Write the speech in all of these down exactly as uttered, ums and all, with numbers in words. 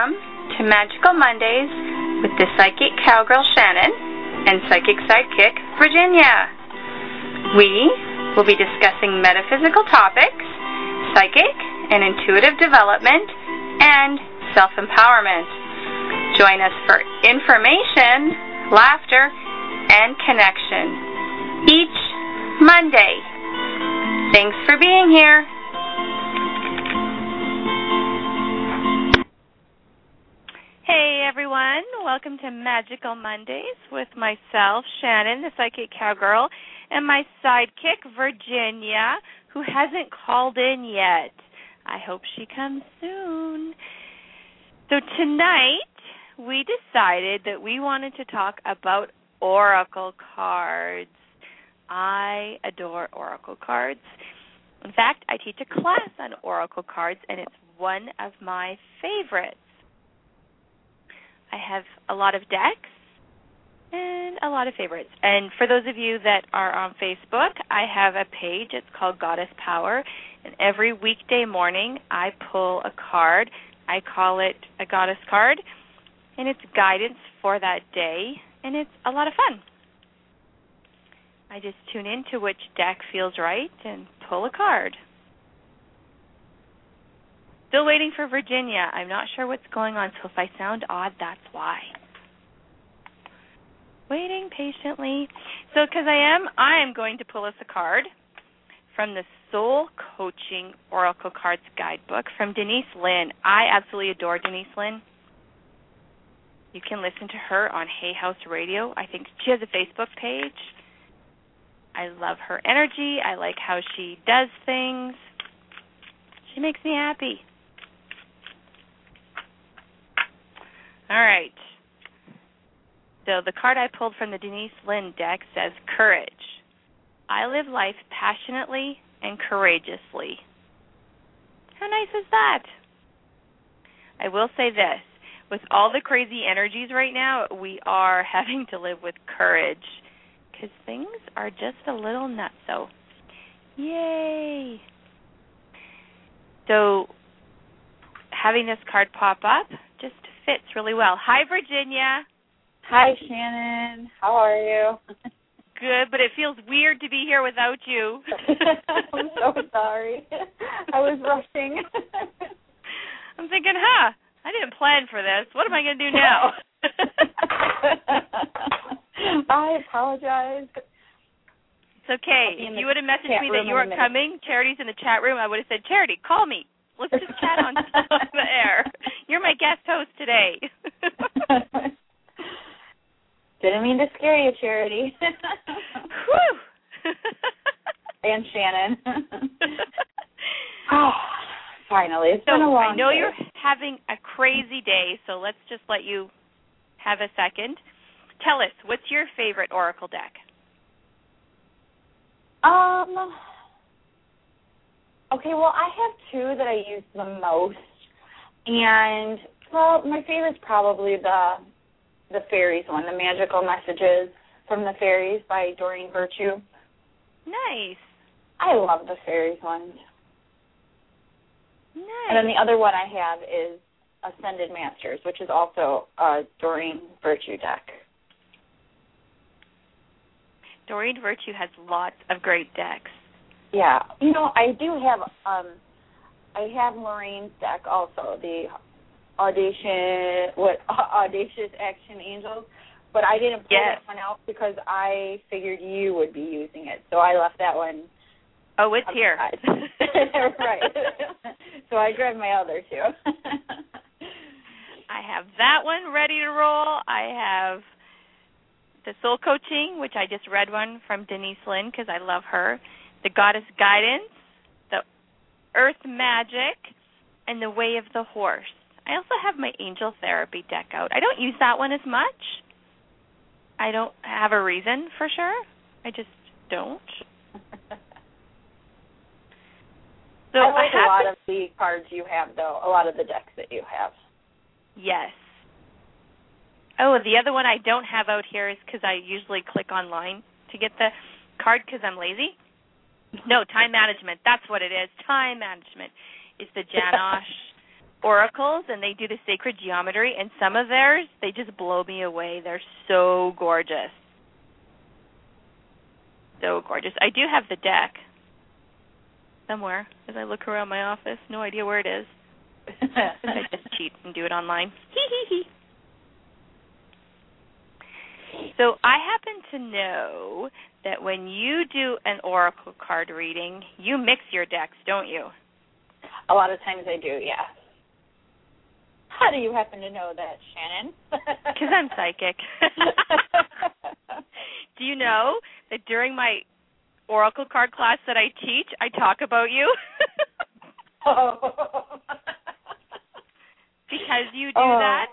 Welcome to Magical Mondays with the Psychic Cowgirl Shannon and Psychic Sidekick Virginia. We will be discussing metaphysical topics, psychic and intuitive development, and self-empowerment. Join us for information, laughter, and connection each Monday. Thanks for being here. Hey everyone, welcome to Magical Mondays with myself, Shannon, the Psychic Cowgirl, and my sidekick, Virginia, who hasn't called in yet. I hope she comes soon. So tonight, we decided that we wanted to talk about oracle cards. I adore oracle cards. In fact, I teach a class on oracle cards, and it's one of my favorites. I have a lot of decks and a lot of favorites. And for those of you that are on Facebook, I have a page. It's called Goddess Power. And every weekday morning, I pull a card. I call it a Goddess card. And it's guidance for that day. And it's a lot of fun. I just tune into which deck feels right and pull a card. Still waiting for Virginia. I'm not sure what's going on, so if I sound odd, that's why. Waiting patiently. So because I am, I am going to pull us a card from the Soul Coaching Oracle Cards Guidebook from Denise Linn. I absolutely adore Denise Linn. You can listen to her on Hay House Radio. I think she has a Facebook page. I love her energy. I like how she does things. She makes me happy. All right. So the card I pulled from the Denise Linn deck says Courage. I live life passionately and courageously. How nice is that? I will say this. With all the crazy energies right now, we are having to live with courage because things are just a little nutso. Yay! So having this card pop up just fits really well. Hi, Virginia. Hi, Shannon. How are you? Good, but it feels weird to be here without you. I'm so sorry. I was rushing. I'm thinking, huh, I didn't plan for this. What am I going to do now? I apologize. It's okay. If you would have messaged me that you weren't coming, Charity's in the chat room, I would have said, Charity, call me. Let's just chat on, on the air. You're my guest host today. Didn't mean to scare you, Charity. Whew. And Shannon. Oh, finally. It's so been a long I know day. You're having a crazy day, so let's just let you have a second. Tell us, what's your favorite oracle deck? Um... Okay, well, I have two that I use the most, and, well, my favorite's probably the the fairies one, the Magical Messages from the Fairies by Doreen Virtue. Nice. I love the fairies ones. Nice. And then the other one I have is Ascended Masters, which is also a Doreen Virtue deck. Doreen Virtue has lots of great decks. Yeah, you know, I do have, um, I have Lorraine's deck also, the Audacious, what, Audacious Action Angels, but I didn't pull yes. that one out because I figured you would be using it, so I left that one. Oh, it's here. Right. So I grabbed my other two. I have that one ready to roll. I have the Soul Coaching, which I just read one from Denise Linn because I love her. The Goddess Guidance, the Earth Magic, and the Way of the Horse. I also have my Angel Therapy deck out. I don't use that one as much. I don't have a reason for sure. I just don't. So I like I have a lot to, of the cards you have, though, a lot of the decks that you have. Yes. Oh, the other one I don't have out here is because I usually click online to get the card because I'm lazy. No, time management. That's what it is. Time management is the Janosch oracles, and they do the sacred geometry, and some of theirs, they just blow me away. They're so gorgeous. So gorgeous. I do have the deck somewhere as I look around my office. No idea where it is. I just cheat and do it online. So I happen to know that when you do an oracle card reading, you mix your decks, don't you? A lot of times I do, yeah. How do you happen to know that, Shannon? Because I'm psychic. Do you know that during my oracle card class that I teach, I talk about you? Oh. Because you do oh. that?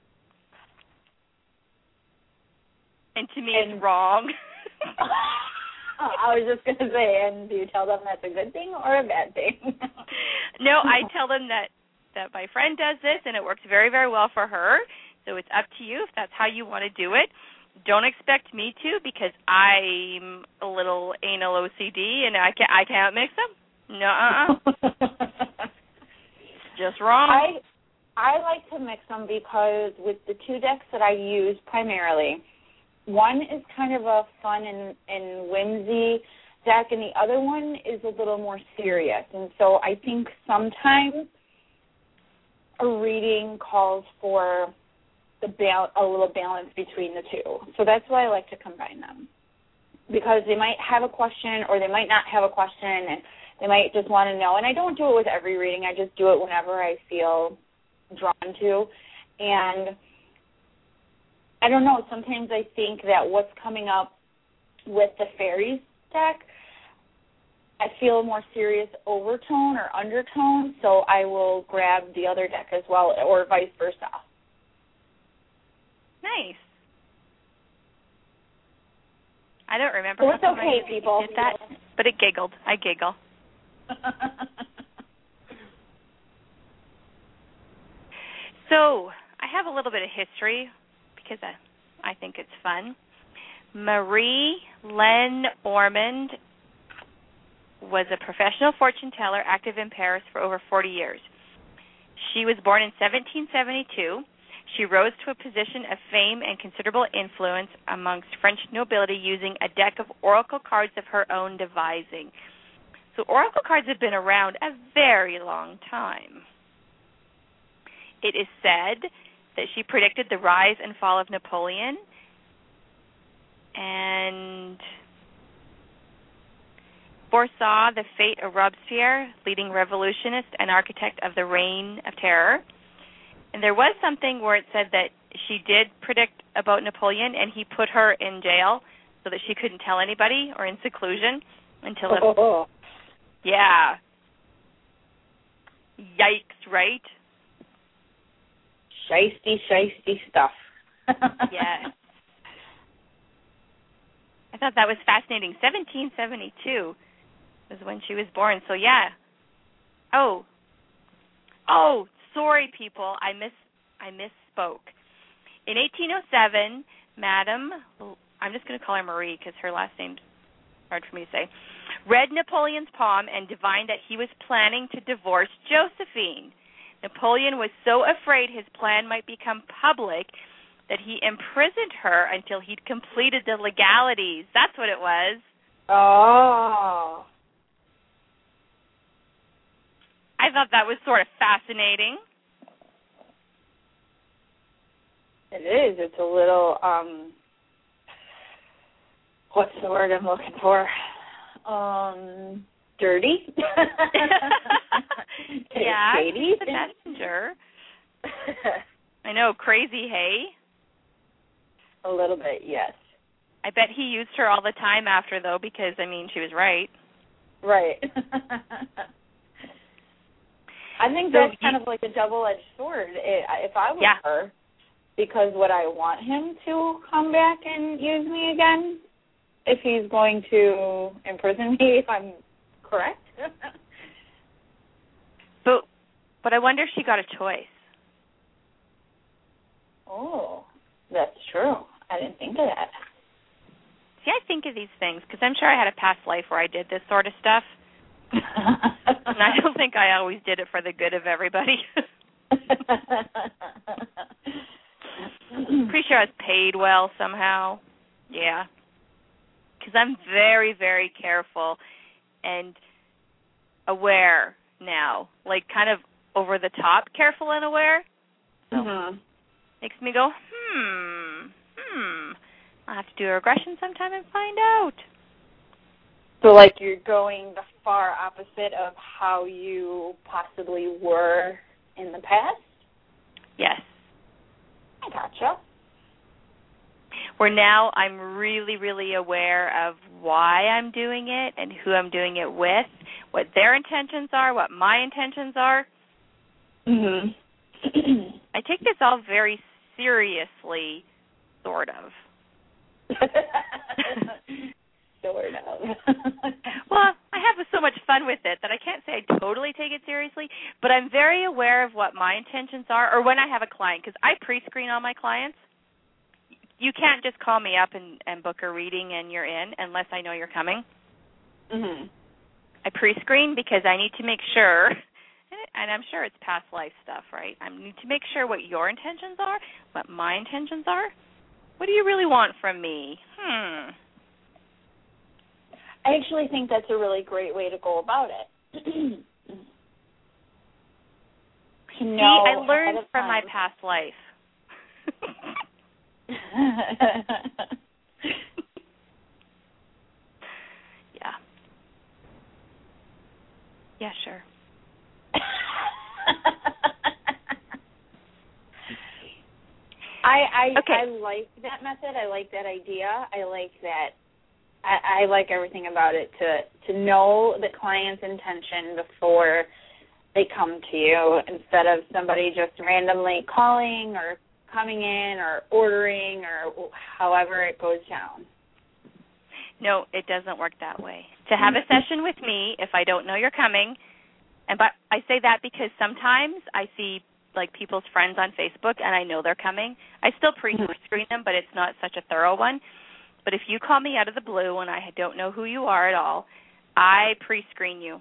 And to me, and, it's wrong. I was just going to say, and do you tell them that's a good thing or a bad thing? No, I tell them that, that my friend does this, and it works very, very well for her. So it's up to you if that's how you want to do it. Don't expect me to, because I'm a little anal O C D, and I can't, I can't mix them. No-uh. Just wrong. I I like to mix them because with the two decks that I use primarily, one is kind of a fun and, and whimsy deck, and the other one is a little more serious. And so I think sometimes a reading calls for the bal- a little balance between the two. So that's why I like to combine them, because they might have a question or they might not have a question, and they might just want to know. And I don't do it with every reading. I just do it whenever I feel drawn to. And I don't know, sometimes I think that what's coming up with the fairies deck, I feel a more serious overtone or undertone, so I will grab the other deck as well, or vice versa. Nice. I don't remember. Well, it's okay, people. Did that, but it giggled. I giggle. So I have a little bit of history because I, I think it's fun. Marie Len Ormond was a professional fortune teller active in Paris for over forty years. She was born in seventeen seventy-two. She rose to a position of fame and considerable influence amongst French nobility using a deck of oracle cards of her own devising. So oracle cards have been around a very long time. It is said that she predicted the rise and fall of Napoleon and foresaw the fate of Robespierre, leading revolutionist and architect of the Reign of Terror. And there was something where it said that she did predict about Napoleon, and he put her in jail so that she couldn't tell anybody, or in seclusion until it, oh. Yeah. Yikes, right? Shiesty, shiesty stuff. Yes. I thought that was fascinating. seventeen seventy-two was when she was born. So, yeah. Oh. Oh, sorry, people. I miss I misspoke. In eighteen oh seven, Madame, I'm just going to call her Marie because her last name's hard for me to say, read Napoleon's palm and divined that he was planning to divorce Josephine. Napoleon was so afraid his plan might become public that he imprisoned her until he'd completed the legalities. That's what it was. Oh. I thought that was sort of fascinating. It is. It's a little, um, what's the word I'm looking for? Um, dirty. Yeah, shady. the messenger. I know, crazy, hey? A little bit, yes. I bet he used her all the time after, though, because, I mean, she was right. Right. I think so that's you, kind of like a double-edged sword. If I was yeah. her, because would I want him to come back and use me again if he's going to imprison me, if I'm correct? but, but I wonder if she got a choice. Oh, that's true. I didn't think of that. See, I think of these things because I'm sure I had a past life where I did this sort of stuff. And I don't think I always did it for the good of everybody. Pretty sure I was paid well somehow. Yeah. Because I'm very, very careful and aware now. Like kind of over the top careful and aware. So Mm-hmm. makes me go, hmm, hmm. I'll have to do a regression sometime and find out. So, like, you're going the far opposite of how you possibly were in the past? Yes. I gotcha. Where now I'm really, really aware of why I'm doing it and who I'm doing it with, what their intentions are, what my intentions are. Mm-hmm. I take this all very seriously, sort of. Sort of. Well, I have so much fun with it that I can't say I totally take it seriously, but I'm very aware of what my intentions are, or when I have a client, because I pre-screen all my clients. You can't just call me up and, and book a reading and you're in unless I know you're coming. Mm-hmm. I pre-screen because I need to make sure, and I'm sure it's past life stuff, right? I need to make sure what your intentions are, what my intentions are. What do you really want from me? Hmm. I actually think that's a really great way to go about it. to know See, I learned ahead of from my time. past life. Yeah. Yeah, sure. I I, Okay. I like that method. I like that idea. I like that. I, I like everything about it. To to know the client's intention before they come to you, instead of somebody just randomly calling or coming in or ordering or however it goes down. No, it doesn't work that way. To have a session with me, if I don't know you're coming, and but I say that because sometimes I see like people's friends on Facebook and I know they're coming. I still pre-screen them, but it's not such a thorough one. But if you call me out of the blue and I don't know who you are at all, I pre-screen you.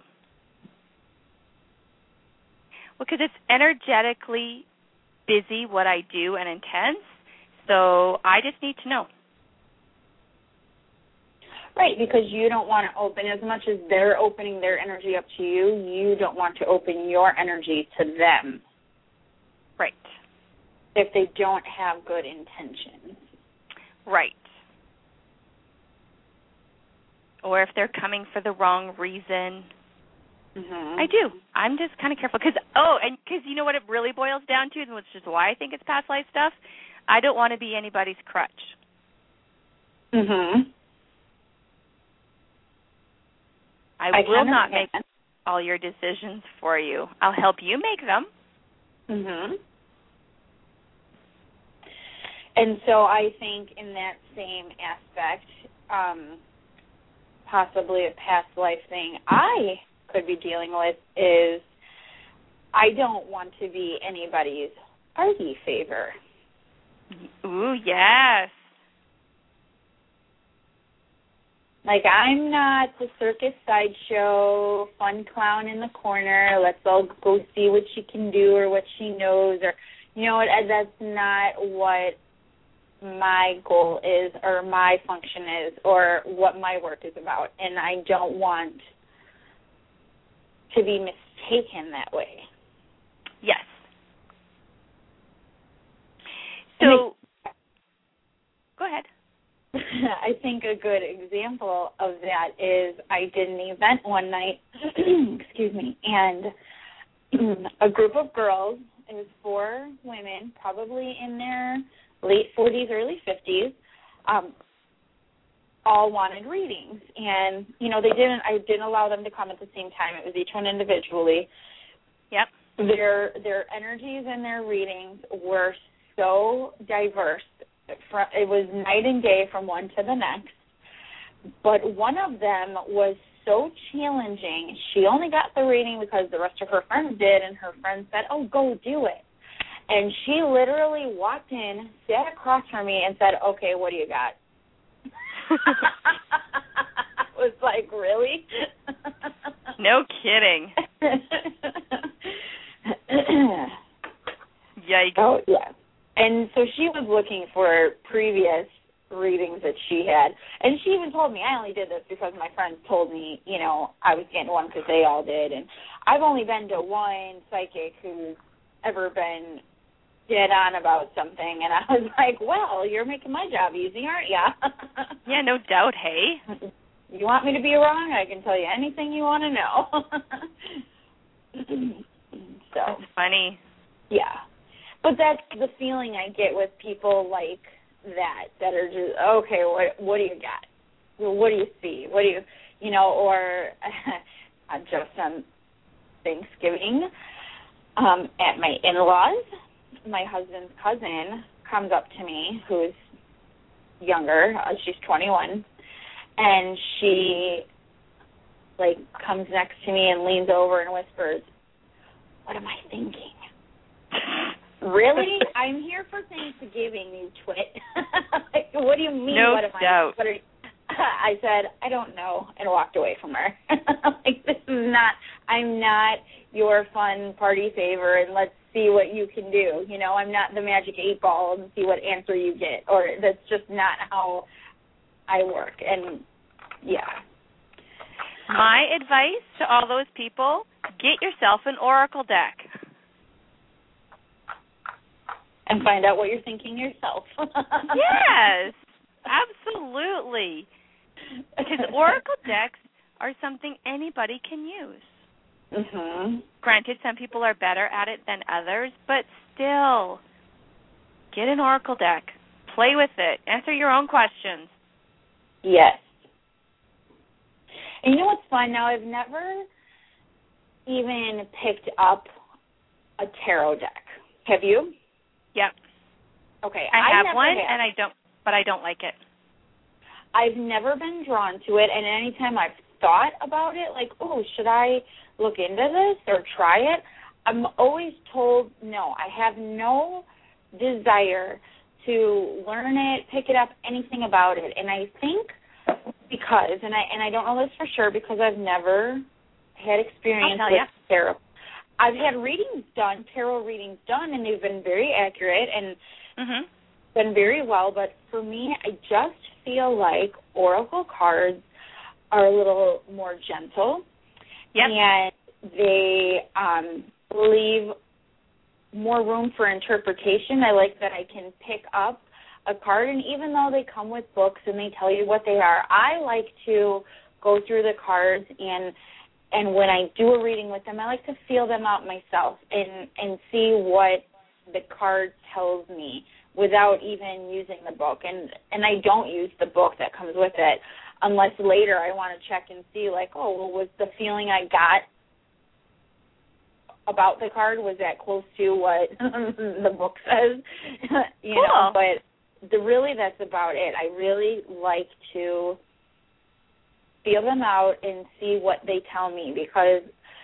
Because it's energetically busy what I do and intense, so I just need to know. Right, because you don't want to open, as much as they're opening their energy up to you, you don't want to open your energy to them. Right. If they don't have good intentions. Right. Or if they're coming for the wrong reason. Mm-hmm. I do. I'm just kind of careful. Cause, oh, and because you know what it really boils down to, which is why I think it's past life stuff? I don't want to be anybody's crutch. Mm-hmm. I, I will not understand. make all your decisions for you. I'll help you make them. Mm-hmm. And so I think in that same aspect, um, possibly a past life thing I could be dealing with is I don't want to be anybody's party favor. Ooh, yes. Like, I'm not the circus sideshow, fun clown in the corner, let's all go see what she can do or what she knows, or, you know what, that's not what my goal is or my function is or what my work is about. And I don't want to be mistaken that way. Yes. So, I, go ahead. I think a good example of that is I did an event one night, excuse me, and a group of girls, it was four women, probably in their late forties, early fifties, um, all wanted readings. And, you know, they didn't, I didn't allow them to come at the same time. It was each one individually. Yep. Their, their energies and their readings were so diverse. It was night and day from one to the next. But one of them was so challenging. She only got the reading because the rest of her friends did, and her friends said, oh, go do it. And she literally walked in, sat across from me, and said, okay, what do you got? I was like, really? No kidding. Yikes. Oh, yeah. And so she was looking for previous readings that she had. And she even told me, I only did this because my friends told me, you know, I was getting one because they all did. And I've only been to one psychic who's ever been dead on about something. And I was like, well, you're making my job easy, aren't you? Yeah, no doubt, hey. You want me to be wrong? I can tell you anything you want to know. So that's funny. Yeah. But that's the feeling I get with people like that, that are just, okay, what what do you got? What do you see? What do you, you know, or just on Thanksgiving um, at my in-laws, my husband's cousin comes up to me, who's younger, uh, she's twenty-one, and she, like, comes next to me and leans over and whispers, what am I thinking? Really? I'm here for Thanksgiving, you twit. Like, what do you mean? No what am doubt. I? What are you? I said, I don't know, and walked away from her. Like, this is not, I'm not your fun party favor, and let's see what you can do. You know, I'm not the magic eight ball and see what answer you get, or that's just not how I work. And, yeah. My advice to all those people, get yourself an oracle deck. And find out what you're thinking yourself. Yes, absolutely. Because oracle decks are something anybody can use. Mm-hmm. Granted, some people are better at it than others, but still, get an oracle deck. Play with it. Answer your own questions. Yes. And you know what's fun? Now, I've never even picked up a tarot deck. Have you? Yep. Okay. I have one, have. and I don't, but I don't like it. I've never been drawn to it, and anytime I've thought about it, like, oh, should I look into this or try it? I'm always told no. I have no desire to learn it, pick it up, anything about it. And I think because, and I and I don't know this for sure because I've never had experience with you. tarot. I've had readings done, tarot readings done, and they've been very accurate and mm-hmm. been very well. But for me, I just feel like oracle cards are a little more gentle. Yep. And they um, leave more room for interpretation. I like that I can pick up a card, and even though they come with books and they tell you what they are, I like to go through the cards and And when I do a reading with them, I like to feel them out myself and, and see what the card tells me without even using the book. And, and I don't use the book that comes with it unless later I want to check and see, like, oh, well, was the feeling I got about the card, was that close to what the book says? you cool. know, but the, really that's about it. I really like to feel them out and see what they tell me, because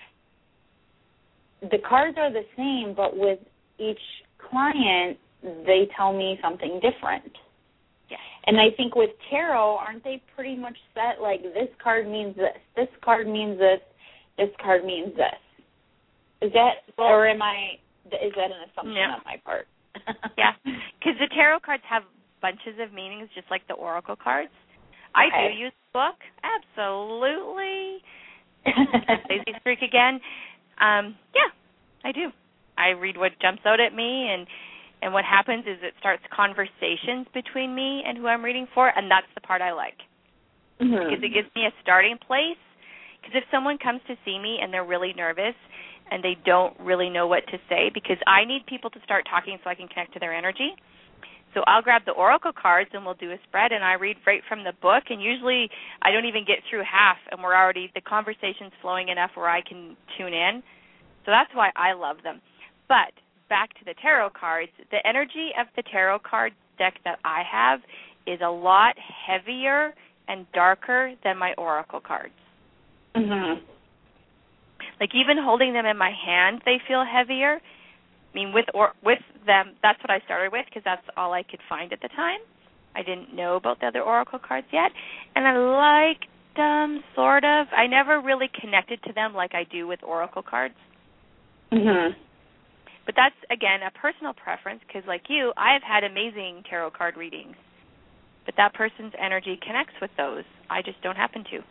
the cards are the same, but with each client, they tell me something different. Yeah. And I think with tarot, aren't they pretty much set, like, this card means this, this card means this, this card means this? Is that, well, or am I, is that an assumption no. on my part? Yeah, because the tarot cards have bunches of meanings, just like the oracle cards. I Okay. do use the book, absolutely. Lazy streak again. Um, yeah, I do. I read what jumps out at me, and, and what happens is it starts conversations between me and who I'm reading for, and that's the part I like. Mm-hmm. Because it gives me a starting place. Because if someone comes to see me and they're really nervous and they don't really know what to say, because I need people to start talking so I can connect to their energy. So I'll grab the oracle cards and we'll do a spread, and I read right from the book, and usually I don't even get through half, and we're already, the conversation's flowing enough where I can tune in. So that's why I love them. But back to the tarot cards, the energy of the tarot card deck that I have is a lot heavier and darker than my oracle cards. Mm-hmm. Like even holding them in my hand, they feel heavier. I mean, with or with them, that's what I started with because that's all I could find at the time. I didn't know about the other oracle cards yet, and I liked them, sort of. I never really connected to them like I do with oracle cards. Mm-hmm. But that's, again, a personal preference because, like you, I have had amazing tarot card readings. But that person's energy connects with those. I just don't happen to.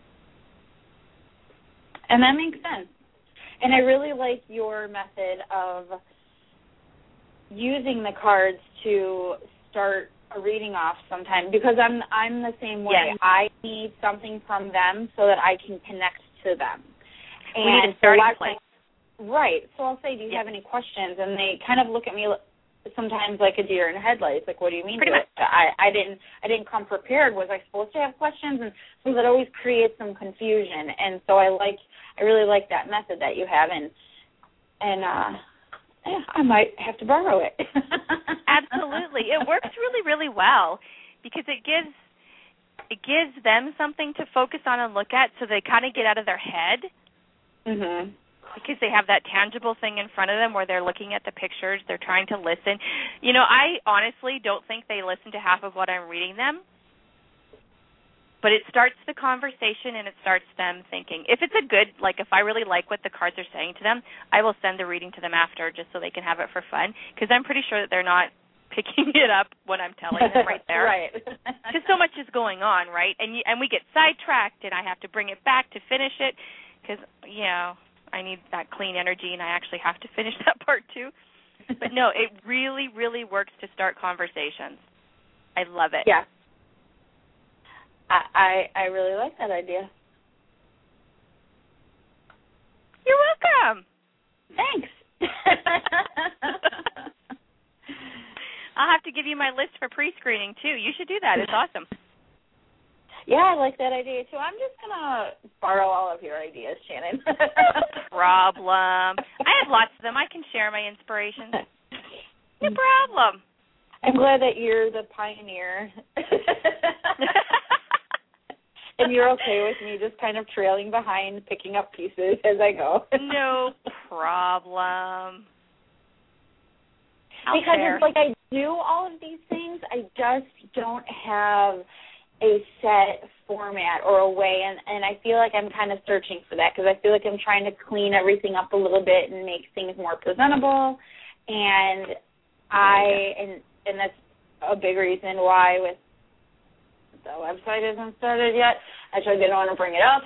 And that makes sense. And I really like your method of using the cards to start a reading off sometime because I'm I'm the same way. Yes. I need something from them so that I can connect to them. We And need a starting place. Right. So I'll say, do you yeah. have any questions? And they kind of look at me sometimes like a deer in headlights. Like, what do you mean? Pretty much. I, I didn't I didn't come prepared. Was I supposed to have questions? And so that always creates some confusion. And so I like I really like that method that you have. And and uh, yeah, I might have to borrow it. Absolutely, it works really really well because it gives it gives them something to focus on and look at, so they kind of get out of their head. Mhm. Because they have that tangible thing in front of them where they're looking at the pictures, they're trying to listen. You know, I honestly don't think they listen to half of what I'm reading them, but it starts the conversation and it starts them thinking. If it's a good, like if I really like what the cards are saying to them, I will send the reading to them after just so they can have it for fun, because I'm pretty sure that they're not picking it up when I'm telling them right there. Right. Because so much is going on, right? And you, and we get sidetracked, and I have to bring it back to finish it because, you know, I need that clean energy, and I actually have to finish that part too. But no, it really, really works to start conversations. I love it. Yeah. I I, I really like that idea. You're welcome. Thanks. I'll have to give you my list for pre-screening too. You should do that. It's awesome. Yeah, I like that idea too. I'm just gonna borrow all of your ideas, Shannon. No problem. I have lots of them. I can share my inspirations. No problem. I'm glad that you're the pioneer. And you're okay with me just kind of trailing behind, picking up pieces as I go. No problem. I'll because share. it's like I do all of these things, I just don't have a set format or a way, and, and I feel like I'm kind of searching for that because I feel like I'm trying to clean everything up a little bit and make things more presentable, and I and and that's a big reason why with the website isn't started yet. Actually, I didn't want to bring it up,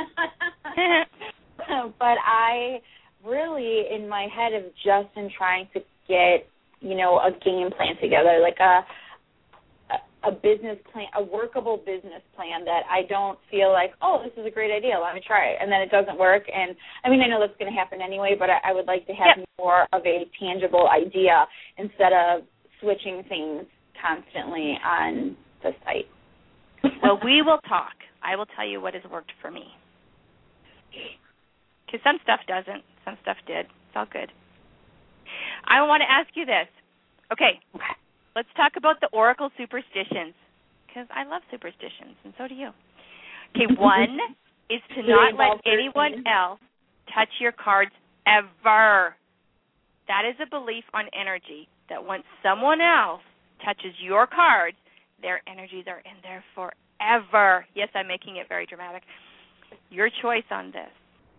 but I really in my head have just been trying to get, you know, a game plan together, like a a business plan, a workable business plan that I don't feel like, oh, this is a great idea, let me try it, and then it doesn't work. And, I mean, I know that's going to happen anyway, but I, I would like to have yep. more of a tangible idea instead of switching things constantly on the site. Well, we will talk. I will tell you what has worked for me. Because some stuff doesn't. Some stuff did. It's all good. I want to ask you this. Okay. Okay. Let's talk about the Oracle superstitions, because I love superstitions, and so do you. Okay, one is to not let anyone else touch your cards ever. That is a belief on energy, that once someone else touches your cards, their energies are in there forever. Yes, I'm making it very dramatic. Your choice on this.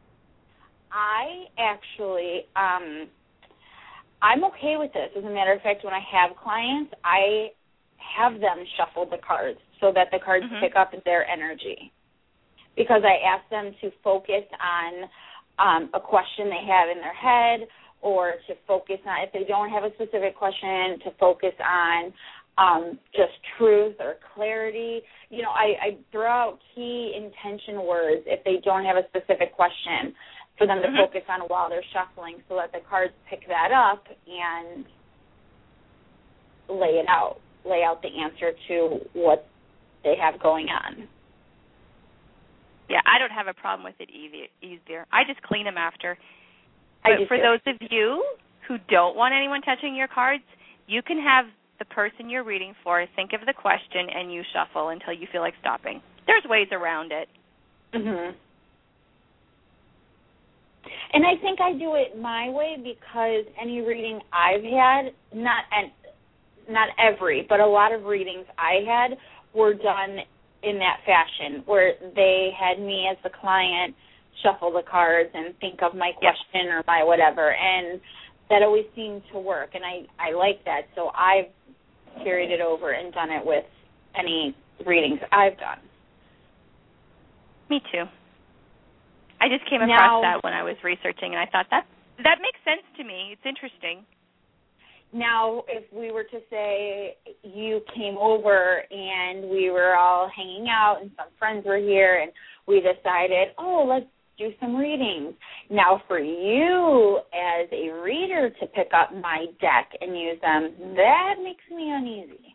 I actually... Um, I'm okay with this. As a matter of fact, when I have clients, I have them shuffle the cards so that the cards mm-hmm. pick up their energy. Because I ask them to focus on um, a question they have in their head, or to focus on, if they don't have a specific question, to focus on um, just truth or clarity. You know, I, I throw out key intention words if they don't have a specific question, for them to mm-hmm. focus on while they're shuffling, so that the cards pick that up and lay it out, lay out the answer to what they have going on. Yeah, I don't have a problem with it either. I just clean them after. But for too. those of you who don't want anyone touching your cards, you can have the person you're reading for think of the question and you shuffle until you feel like stopping. There's ways around it. Mm-hmm. And I think I do it my way because any reading I've had, not and not every, but a lot of readings I had were done in that fashion, where they had me as the client shuffle the cards and think of my question yep. or my whatever. And that always seemed to work, and I, I like that. So I've carried it over and done it with any readings I've done. Me too. I just came across now, that when I was researching, and I thought that that makes sense to me. It's interesting. Now, if we were to say you came over and we were all hanging out and some friends were here and we decided, oh, let's do some readings. Now, for you as a reader to pick up my deck and use them, that makes me uneasy.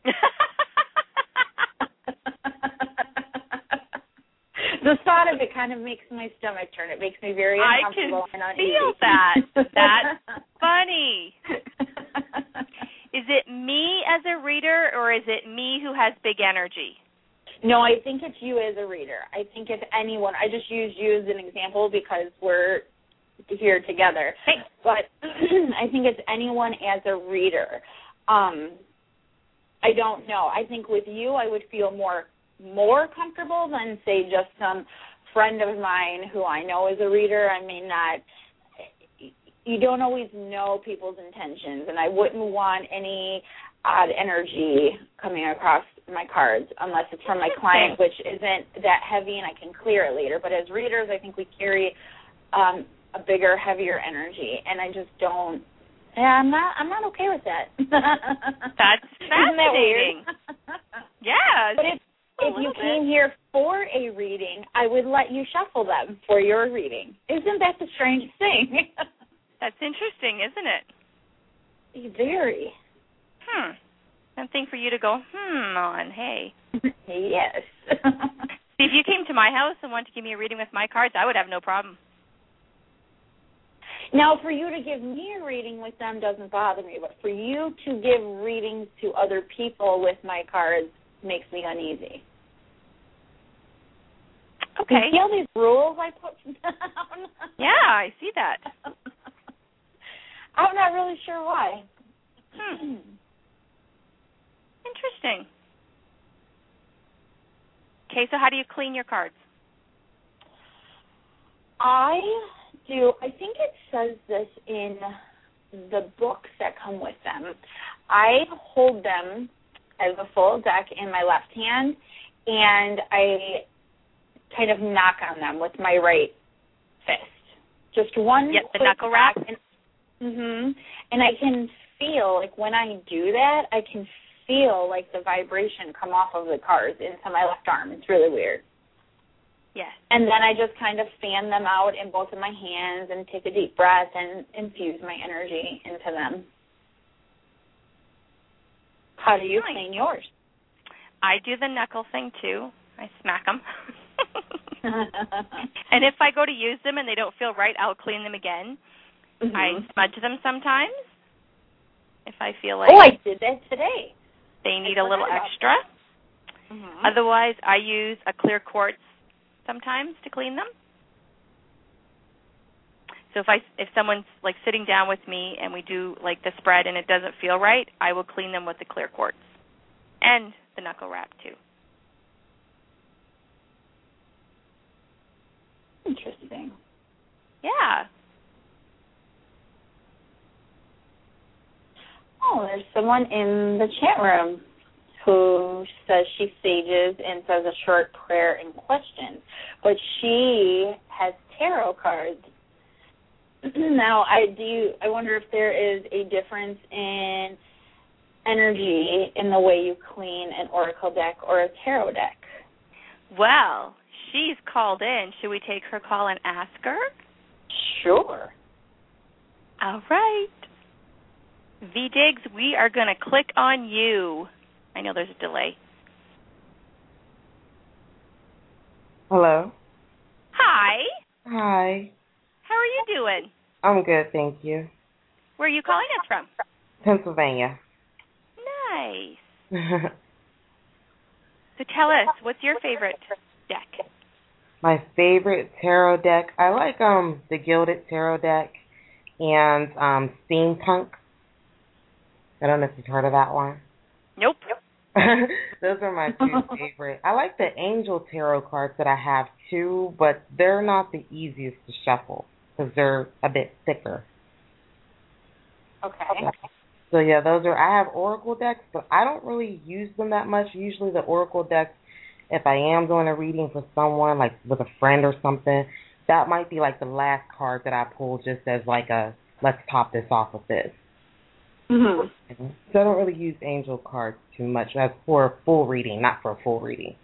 The thought of it kind of makes my stomach turn. It makes me very uncomfortable and uneasy. I can feel that. That's funny. Is it me as a reader, or is it me who has big energy? No, I think it's you as a reader. I think if anyone, I just used you as an example because we're here together. Hey. But I think it's anyone as a reader. Um, I don't know. I think with you, I would feel more more comfortable than, say, just some friend of mine who I know is a reader. I mean, not, you don't always know people's intentions, and I wouldn't want any odd energy coming across my cards unless it's from my client, which isn't that heavy and I can clear it later. But as readers, I think we carry um, a bigger, heavier energy, and I just don't, yeah, I'm not I'm not okay with that. That's fascinating. Isn't that weird? Yeah. But if, if you came here for a reading, I would let you shuffle them for your reading. Isn't that the strangest thing? That's interesting, isn't it? Very. Hmm. Something for you to go, hmm, on, hey. Yes. See, if you came to my house and wanted to give me a reading with my cards, I would have no problem. Now, for you to give me a reading with them doesn't bother me, but for you to give readings to other people with my cards makes me uneasy. Okay. You see all these rules I put down? Yeah, I see that. I'm not really sure why. Hmm. Interesting. Okay, so how do you clean your cards? I do. I think it says this in the books that come with them. I hold them as a full deck in my left hand, and I kind of knock on them with my right fist. Just one Yep, the quick knuckle wrap. And, mm-hmm. And I can feel, like when I do that, I can feel like the vibration come off of the cards into my left arm. It's really weird. Yes. And then I just kind of fan them out in both of my hands and take a deep breath and infuse my energy into them. How do you Nice. clean yours? I do the knuckle thing, too. I smack them. And if I go to use them and they don't feel right, I'll clean them again. Mm-hmm. I smudge them sometimes if I feel like... Oh, I did that today. They need a little extra. Mm-hmm. Otherwise, I use a clear quartz sometimes to clean them. So if I if someone's like sitting down with me and we do like the spread and it doesn't feel right, I will clean them with the clear quartz and the knuckle wrap too. Interesting. Yeah. Oh, there's someone in the chat room who says she sages and says a short prayer and question, but she has tarot cards. Now, I do. I wonder if there is a difference in energy in the way you clean an oracle deck or a tarot deck. Well, she's called in. Should we take her call and ask her? Sure. All right. V-Diggs, we are going to click on you. I know there's a delay. Hello. Hi. Hi. How are you doing? I'm good, thank you. Where are you calling us from? Pennsylvania. Nice. So tell us, what's your favorite deck? My favorite tarot deck, I like um the Gilded Tarot deck and um Steampunk. I don't know if you've heard of that one. Nope. Those are my two favorite. I like the Angel Tarot cards that I have too, but they're not the easiest to shuffle because they're a bit thicker. Okay. So yeah, those are. I have Oracle decks, but I don't really use them that much. Usually, the Oracle decks, if I am doing a reading for someone, like with a friend or something, that might be like the last card that I pull, just as like a let's top this off with this. Mhm. So I don't really use angel cards too much. That's for a full reading, not for a full reading.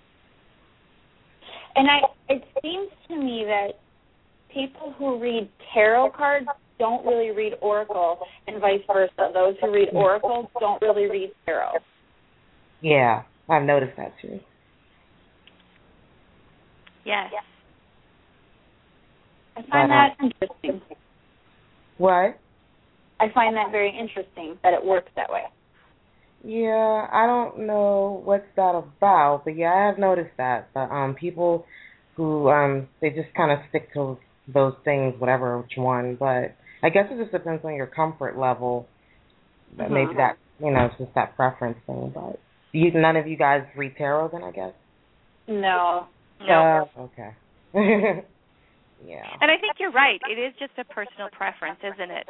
And I, it seems to me that people who read tarot cards don't really read Oracle, and vice versa. Those who read Oracle don't really read tarot. Yeah, I've noticed that too. Yes. I find that interesting. What? I find that very interesting that it works that way. Yeah, I don't know what's that about, but yeah, I have noticed that. But um, people who um, they just kind of stick to those things, whatever which one. But I guess it just depends on your comfort level. But Mm-hmm. maybe that you know, it's just that preference thing. But you, none of you guys read tarot, then I guess. No. No. Uh, okay. Yeah. And I think you're right. It is just a personal preference, isn't it?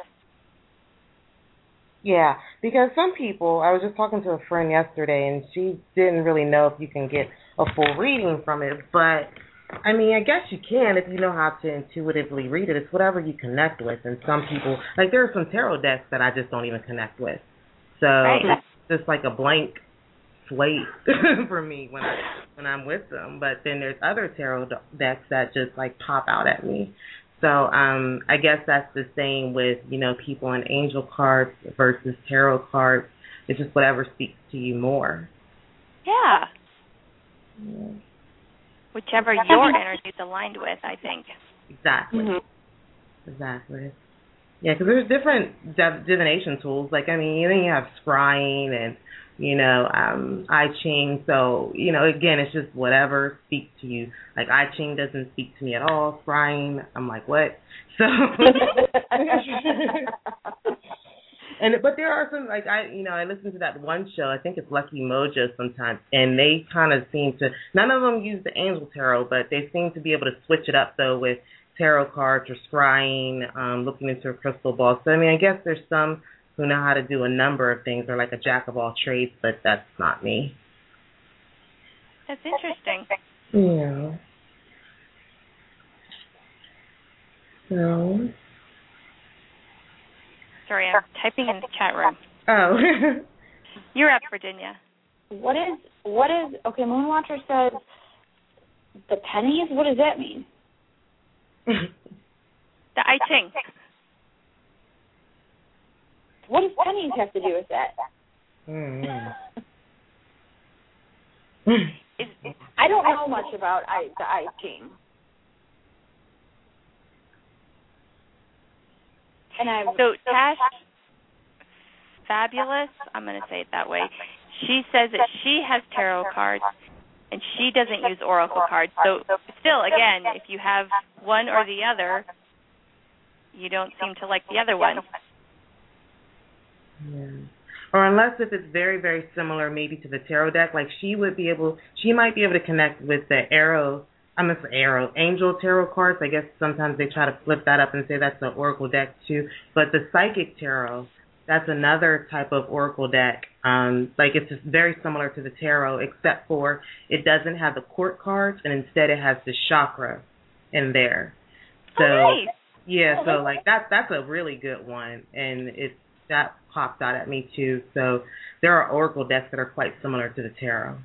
Yeah, because some people, I was just talking to a friend yesterday, and she didn't really know if you can get a full reading from it. But, I mean, I guess you can if you know how to intuitively read it. It's whatever you connect with. And some people, like there are some tarot decks that I just don't even connect with. So Right. it's just like a blank slate for me when I when I'm with them. But then there's other tarot decks that just like pop out at me. So um, I guess that's the same with, you know, people in angel cards versus tarot cards. It's just whatever speaks to you more. Yeah. Yeah. Whichever your energy is aligned with, I think. Exactly. Mm-hmm. Exactly. Yeah, because there's different div- divination tools. Like, I mean, then you have scrying and, you know, um, I Ching. So, you know, again, it's just whatever speaks to you. Like, I Ching doesn't speak to me at all. Scrying, I'm like, what? So, and but there are some, like, I, you know, I listen to that one show. I think it's Lucky Mojo sometimes, and they kind of seem to, none of them use the angel tarot, but they seem to be able to switch it up, though, with tarot cards or scrying, um, looking into a crystal ball. So, I mean, I guess there's some who know how to do a number of things, or like a jack of all trades, but that's not me. That's interesting. Yeah. So. Sorry, I'm typing in the chat room. Oh. You're up, Virginia. What is, what is, okay, Moonwatcher says the pennies, what does that mean? The I Ching. What does pennies have to do with that? Mm-hmm. I don't know much about I, the I Ching. And I So Tash Fabulous, I'm going to say it that way, she says that she has tarot cards and she doesn't use oracle cards. So still, again, if you have one or the other, you don't seem to like the other one. Yeah. Or unless if it's very, very similar maybe to the tarot deck, like she would be able, she might be able to connect with the arrow, I mean, the arrow, angel tarot cards. I guess sometimes they try to flip that up and say that's an oracle deck too. But the psychic tarot, that's another type of oracle deck. Um, like it's just very similar to the tarot, except for it doesn't have the court cards, and instead it has the chakra in there. So Oh, nice. yeah, so like that that's a really good one, and it's that popped out at me too. So there are oracle decks that are quite similar to the tarot.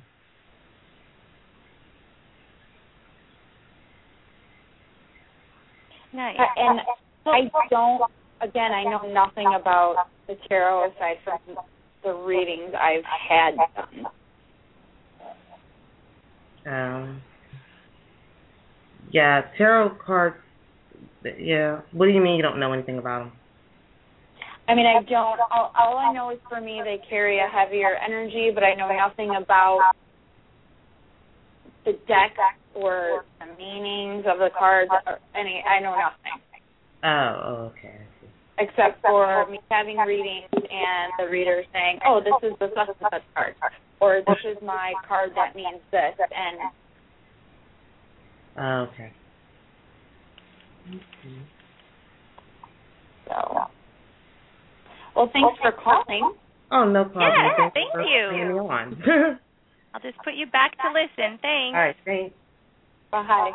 Nice. And I don't, again, I know nothing about the tarot aside from the readings I've had done. Um, yeah, tarot cards, yeah. What do you mean you don't know anything about them? I mean, I don't, all, all I know is for me they carry a heavier energy, but I know nothing about the deck or the meanings of the cards or any, I know nothing. Oh, okay. Except for me having readings and the reader saying, oh, this is the such and such card, or this is my card that means this, and Oh, okay. so. Well, thanks for calling. Oh, no problem. Yeah, Thanks thank for you. bringing me on. I'll just put you back to listen. Thanks. All right, thanks. Bye.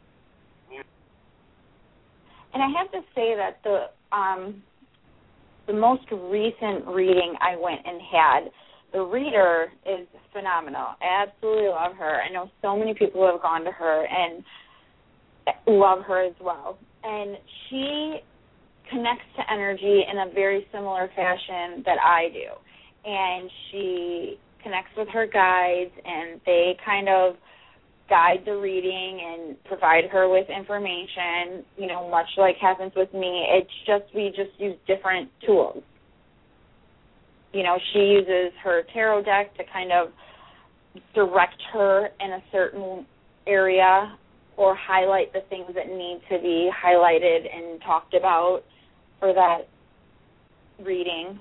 And I have to say that the um, the most recent reading I went and had, the reader is phenomenal. I absolutely love her. I know so many people who have gone to her and love her as well. And she connects to energy in a very similar fashion that I do. And she connects with her guides, and they kind of guide the reading and provide her with information, you know, much like happens with me. It's just, we just use different tools. You know, she uses her tarot deck to kind of direct her in a certain area or highlight the things that need to be highlighted and talked about for that reading.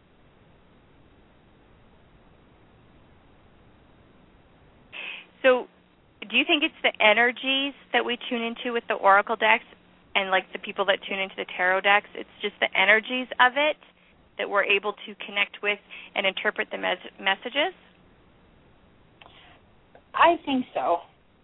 So do you think it's the energies that we tune into with the oracle decks and like the people that tune into the tarot decks, it's just the energies of it that we're able to connect with and interpret the mes- messages? I think so.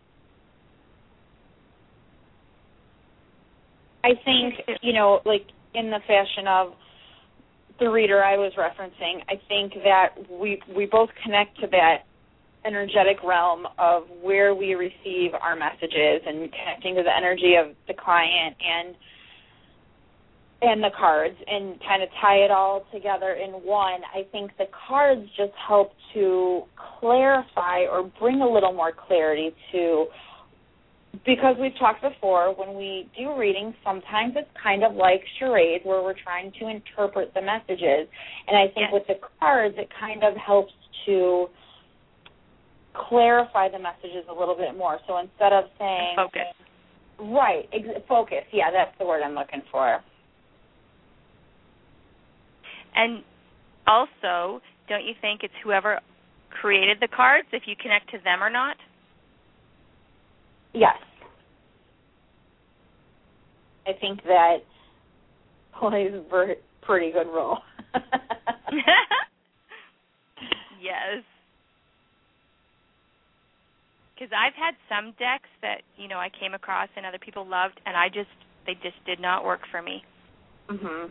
I think, you know, like in the fashion of the reader I was referencing, I think that we we both connect to that energetic realm of where we receive our messages and connecting to the energy of the client and and the cards and kind of tie it all together in one. I think the cards just help to clarify or bring a little more clarity to, because we've talked before, when we do readings, sometimes it's kind of like charades where we're trying to interpret the messages. And I think yes. with the cards, it kind of helps to clarify the messages a little bit more. So instead of saying... Focus. Right, ex- focus. Yeah, that's the word I'm looking for. And also, don't you think it's whoever created the cards, if you connect to them or not? Yes. I think that plays a pretty good role. Yes. Because I've had some decks that, you know, I came across and other people loved, and I just, they just did not work for me. Mhm.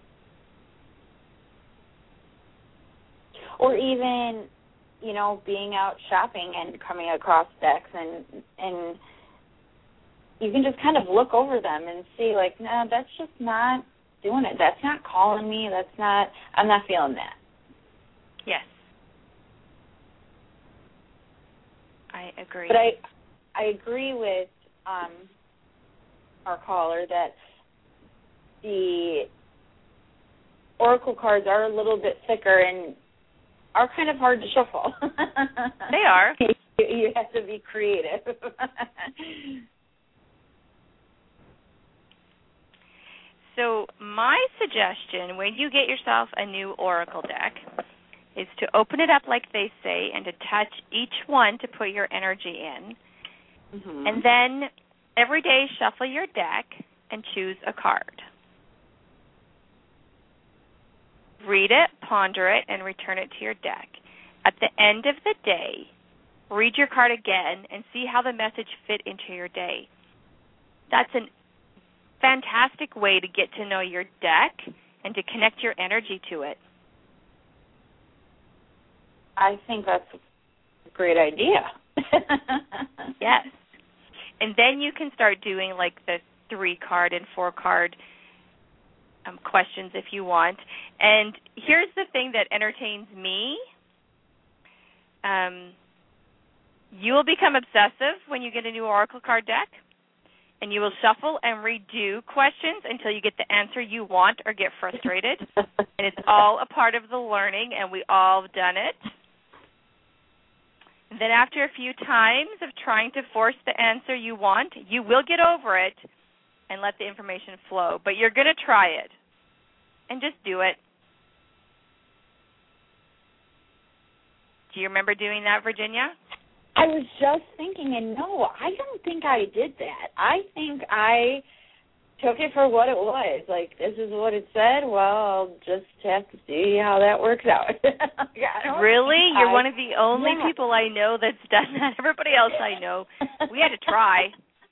Or even, you know, being out shopping and coming across decks, and and you can just kind of look over them and see, like, no, that's just not doing it. That's not calling me. That's not, I'm not feeling that. Yes. I agree. But I I agree with um, our caller that the oracle cards are a little bit thicker and are kind of hard to shuffle. They are. You have to be creative. So my suggestion, when you get yourself a new oracle deck, is to open it up like they say and to touch each one to put your energy in. Mm-hmm. And then every day shuffle your deck and choose a card. Read it, ponder it, and return it to your deck. At the end of the day, read your card again and see how the message fit into your day. That's a fantastic way to get to know your deck and to connect your energy to it. I think that's a great idea. Yes. And then you can start doing like the three card and four card um, questions if you want. And here's the thing that entertains me. Um, you will become obsessive when you get a new oracle card deck, and you will shuffle and redo questions until you get the answer you want or get frustrated. And it's all a part of the learning, and we all have done it. Then after a few times of trying to force the answer you want, you will get over it and let the information flow. But you're going to try it. And just do it. Do you remember doing that, Virginia? I was just thinking, and no, I don't think I did that. I think I took it for what it was. Like, this is what it said. Well, I'll just have to see how that works out. Like, really? You're I, one of the only yeah. people I know that's done that. Everybody else I know, we had to try.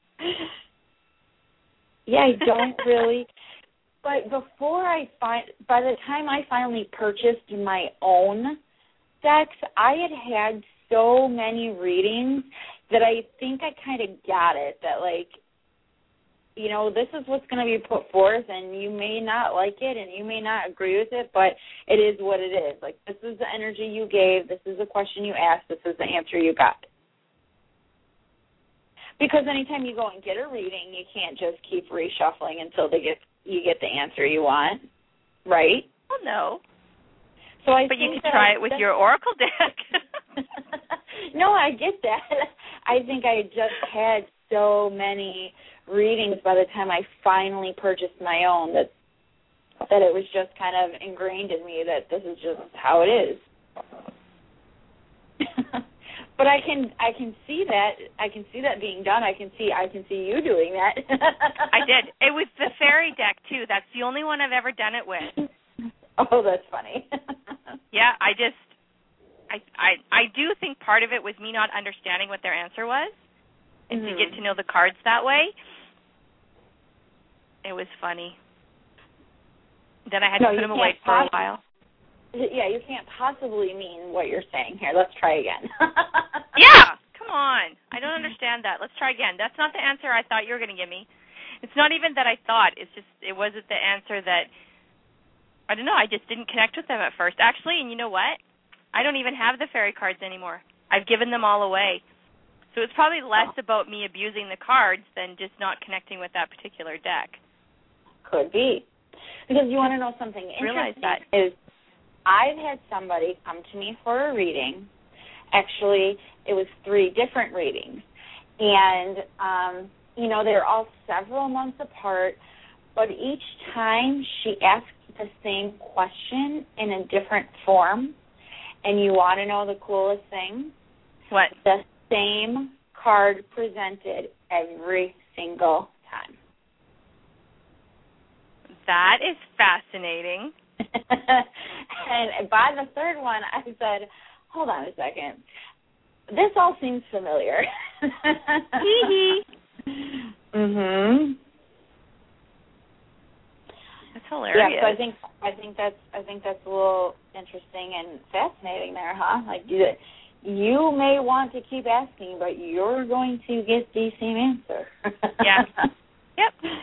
Yeah, I don't really. But before I find, by the time I finally purchased my own decks, I had had so many readings that I think I kind of got it, that, like, you know, this is what's going to be put forth, and you may not like it, and you may not agree with it, but it is what it is. Like, this is the energy you gave, this is the question you asked, this is the answer you got. Because anytime you go and get a reading, you can't just keep reshuffling until they get you get the answer you want, right? Well, no. So I but you think could try it with that, your Oracle deck. No, I get that. I think I just had so many readings by the time I finally purchased my own that that it was just kind of ingrained in me that this is just how it is. But I can I can see that I can see that being done. I can see I can see you doing that. I did. It was the fairy deck too. That's the only one I've ever done it with. Oh, that's funny. Yeah, I just I I I do think part of it was me not understanding what their answer was, and mm-hmm. to get to know the cards that way. It was funny. Then I had no, to put them away for a while. Yeah, you can't possibly mean what you're saying here. Let's try again. Yeah, come on. I don't understand that. Let's try again. That's not the answer I thought you were going to give me. It's not even that I thought. It's just it wasn't the answer that, I don't know, I just didn't connect with them at first. Actually, and you know what? I don't even have the fairy cards anymore. I've given them all away. So it's probably less oh. about me abusing the cards than just not connecting with that particular deck. Could be. Because you want to know something interesting that. is I've had somebody come to me for a reading. Actually, it was three different readings. And, um, you know, they're all several months apart, but each time she asked the same question in a different form. And you want to know the coolest thing? What? The same card presented every single time. That is fascinating. And by the third one, I said, hold on a second. This all seems familiar. Hee Mhm. That's hilarious. Yeah, so I think I think that's I think that's a little interesting and fascinating there, huh? Like you, you may want to keep asking, but you're going to get the same answer. Yeah. Yep.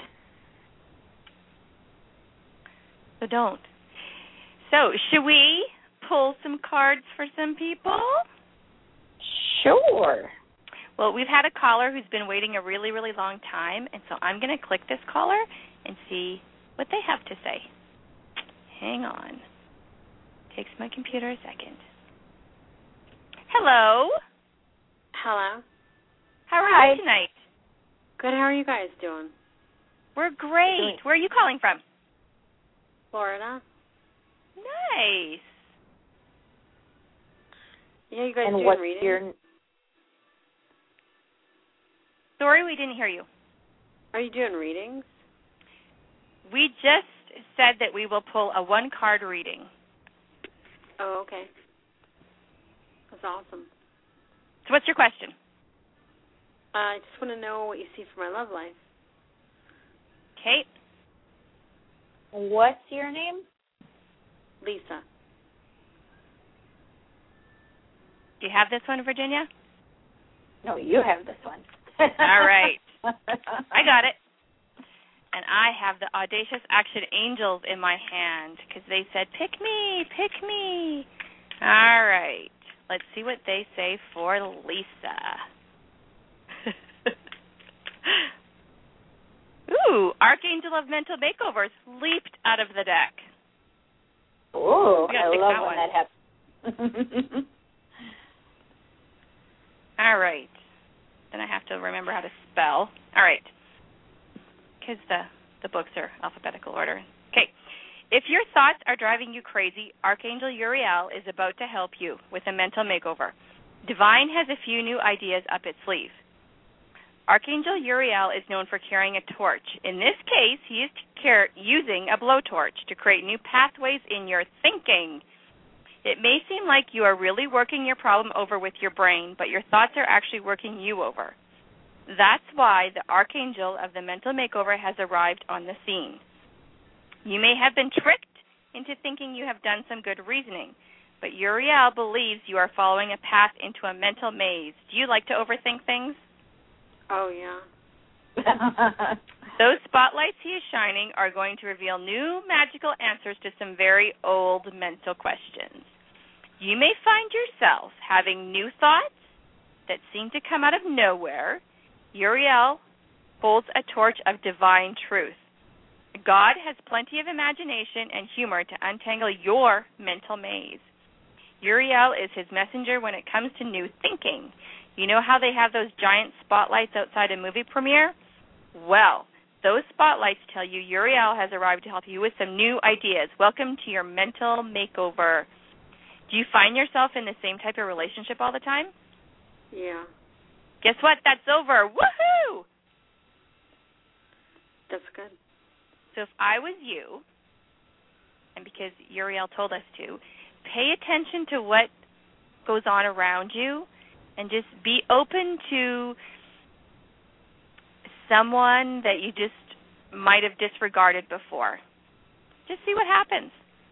So don't. So, should we pull some cards for some people? Sure. Well, we've had a caller who's been waiting a really, really long time, and so I'm going to click this caller and see what they have to say. Hang on. Takes my computer a second. Hello. Hello. How are Hi. you tonight? Good. How are you guys doing? We're great. Where are you calling from? Florida. Nice. Yeah, you guys and doing what's readings? Your... Sorry, we didn't hear you. Are you doing readings? We just said that we will pull a one-card reading. Oh, okay. That's awesome. So what's your question? Uh, I just want to know what you see for my love life. Kate? What's your name? Lisa. Do you have this one, Virginia? No, you have this one. All right. I got it. And I have the Audacious Action Angels in my hand because they said, pick me, pick me. All right. Let's see what they say for Lisa. Ooh, Archangel of Mental Makeovers leaped out of the deck. Ooh, I love that when one. that happens. All right. Then I have to remember how to spell. All right. Because the, the books are alphabetical order. Okay. If your thoughts are driving you crazy, Archangel Uriel is about to help you with a mental makeover. Divine has a few new ideas up its sleeve. Archangel Uriel is known for carrying a torch. In this case, he is car- using a blowtorch to create new pathways in your thinking. It may seem like you are really working your problem over with your brain, but your thoughts are actually working you over. That's why the Archangel of the Mental Makeover has arrived on the scene. You may have been tricked into thinking you have done some good reasoning, but Uriel believes you are following a path into a mental maze. Do you like to overthink things? Oh, yeah. Those spotlights he is shining are going to reveal new magical answers to some very old mental questions. You may find yourself having new thoughts that seem to come out of nowhere. Uriel holds a torch of divine truth. God has plenty of imagination and humor to untangle your mental maze. Uriel is his messenger when it comes to new thinking. You know how they have those giant spotlights outside a movie premiere? Well, those spotlights tell you Uriel has arrived to help you with some new ideas. Welcome to your mental makeover. Do you find yourself in the same type of relationship all the time? Yeah. Guess what? That's over. Woohoo! That's good. So if I was you, and because Uriel told us to, pay attention to what goes on around you and just be open to someone that you just might have disregarded before. Just see what happens.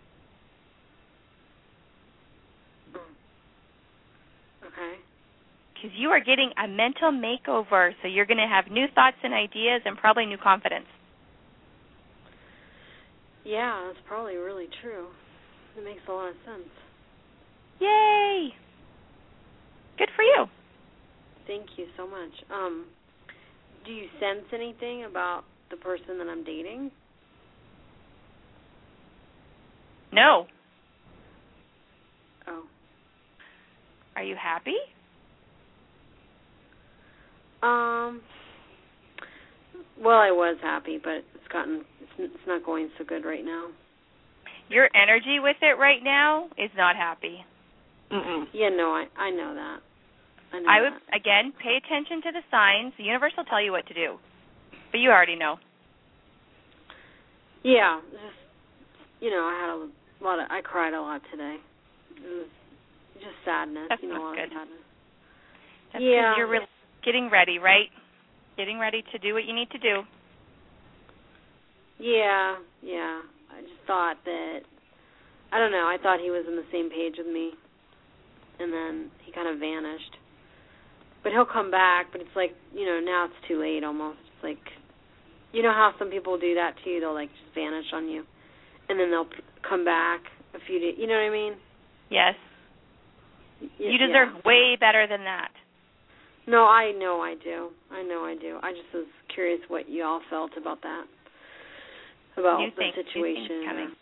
Okay. Because you are getting a mental makeover, so you're going to have new thoughts and ideas and probably new confidence. Yeah, that's probably really true. It makes a lot of sense. Yay! Good for you. Thank you so much. Um, do you sense anything about the person that I'm dating? No. Oh. Are you happy? Um. Well, I was happy, but it's gotten it's, it's not going so good right now. Your energy with it right now is not happy. Mm-mm. Yeah, no, I I know that. I know I would that. again pay attention to the signs. The universe will tell you what to do, but you already know. Yeah, just you know, I had a lot of I cried a lot today. It was just sadness. That's you know, not a lot good. of sadness. That's yeah, you're really getting ready, right? Getting ready to do what you need to do. Yeah, yeah. I just thought that, I don't know, I thought he was on the same page with me, and then he kind of vanished. But he'll come back, but it's like, you know, now it's too late almost. It's like, you know how some people do that to you? They'll, like, just vanish on you, and then they'll come back a few days. You know what I mean? Yes. Y- you deserve yeah. way better than that. No, I know I do. I know I do. I just was curious what you all felt about that, about New the things, situation. New things coming.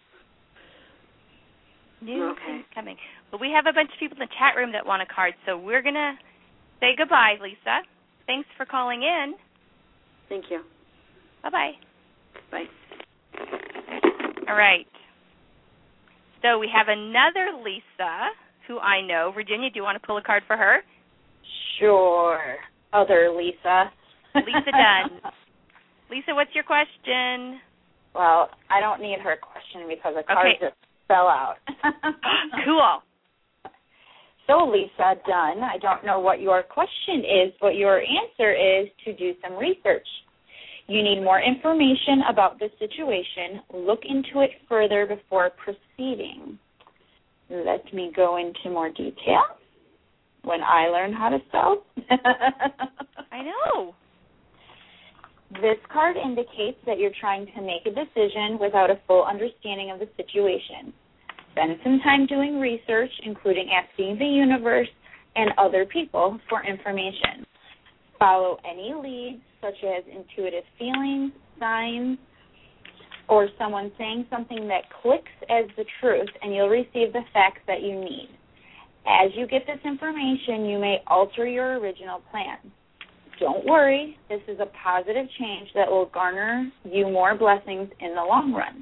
New Okay. things coming. Well, we have a bunch of people in the chat room that want a card, so we're going to say goodbye, Lisa. Thanks for calling in. Thank you. Bye-bye. Bye. All right. So we have another Lisa who I know. Virginia, do you want to pull a card for her? Sure. Other Lisa. Lisa Dunn. Lisa, what's your question? Well, I don't need her question because the card Okay. just fell out. Cool. So, Lisa Dunn, I don't know what your question is, but your answer is to do some research. You need more information about the situation. Look into it further before proceeding. Let me go into more detail when I learn how to spell. I know. This card indicates that you're trying to make a decision without a full understanding of the situation. Spend some time doing research, including asking the universe and other people for information. Follow any leads, such as intuitive feelings, signs, or someone saying something that clicks as the truth, and you'll receive the facts that you need. As you get this information, you may alter your original plan. Don't worry, this is a positive change that will garner you more blessings in the long run.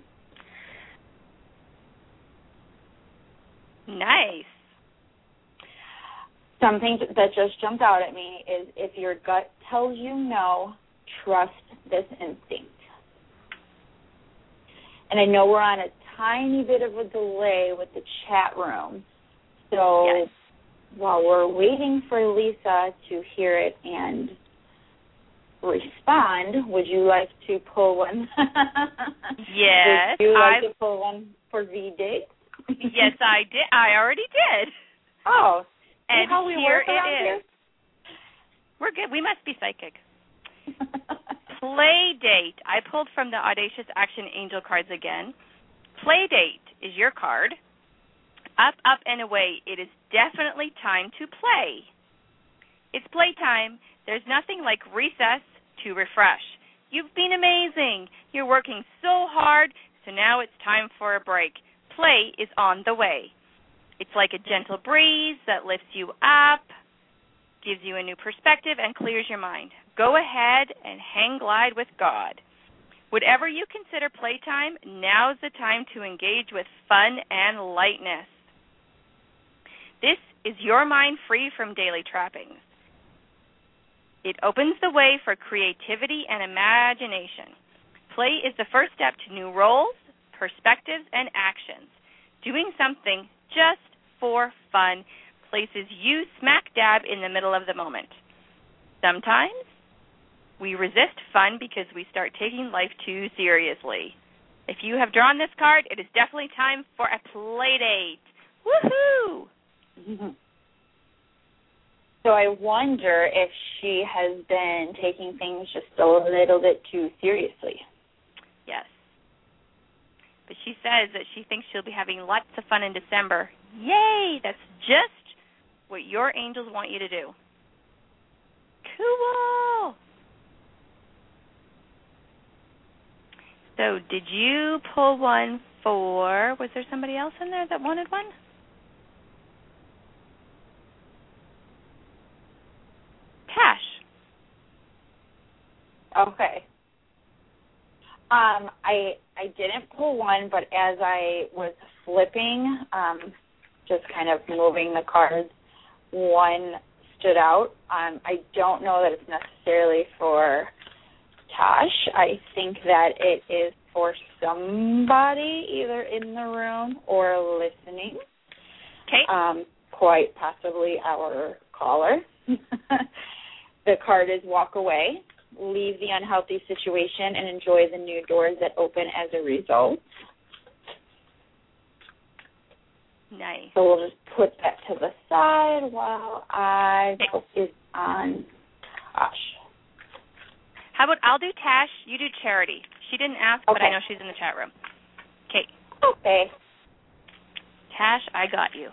Nice. something that just jumped out at me is if your gut tells you no, trust this instinct. And I know we're on a tiny bit of a delay with the chat room, so yes. while we're waiting for Lisa to hear it and respond, would you like to pull one? Yes. Would you like I've... to pull one for V-Dig? Yes, I did. I already did. Oh. And how we here work around it is. Here? We're good. We must be psychic. Play date. I pulled from the Audacious Action Angel cards again. Play date is your card. Up, up, and away. It is definitely time to play. It's playtime. There's nothing like recess to refresh. You've been amazing. You're working so hard, so now it's time for a break. Play is on the way. It's like a gentle breeze that lifts you up, gives you a new perspective, and clears your mind. Go ahead and hang glide with God. Whatever you consider playtime, now's the time to engage with fun and lightness. This is your mind free from daily trappings. It opens the way for creativity and imagination. Play is the first step to new roles, perspectives, and actions. Doing something just for fun places you smack dab in the middle of the moment. Sometimes we resist fun because we start taking life too seriously. If you have drawn this card, it is definitely time for a play date. Woohoo! Mm-hmm. So I wonder if she has been taking things just a little bit too seriously. Yes. But she says that she thinks she'll be having lots of fun in December. Yay! That's just what your angels want you to do. Cool! So did you pull one for, was there somebody else in there that wanted one? Tash. Okay. Um, I I didn't pull one, but as I was flipping, um, just kind of moving the cards, one stood out. Um, I don't know that it's necessarily for Tash. I think that it is for somebody either in the room or listening. Okay. Um, quite possibly our caller. The card is walk away, leave the unhealthy situation, and enjoy the new doors that open as a result. Nice. So we'll just put that to the side while I focus on Tash. How about I'll do Tash, you do Charity. She didn't ask, Okay. but I know she's in the chat room. Okay. Okay. Tash, I got you.